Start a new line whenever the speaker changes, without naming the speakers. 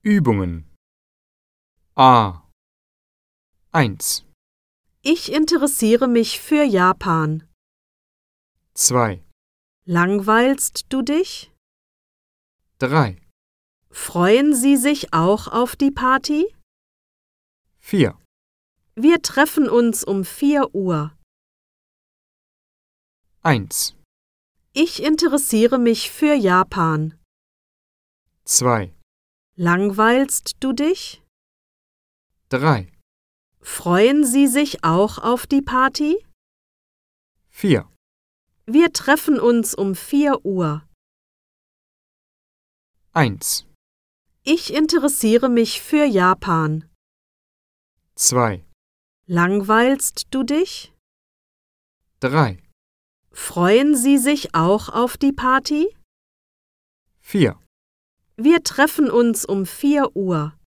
Übungen. A. 1,
Ich interessiere mich für Japan.
2,
Langweilst du dich?
3,
Freuen Sie sich auch auf die Party?
4,
Wir treffen uns um 4 Uhr.
1,
Ich interessiere mich für Japan.
2,
Langweilst du dich?
3,
Freuen Sie sich auch auf die Party?
4,
Wir treffen uns um 4 Uhr.
1,
Ich interessiere mich für Japan.
2,
Langweilst du dich?
3,
Freuen Sie sich auch auf die Party?
4.
Wir treffen uns um 4 Uhr.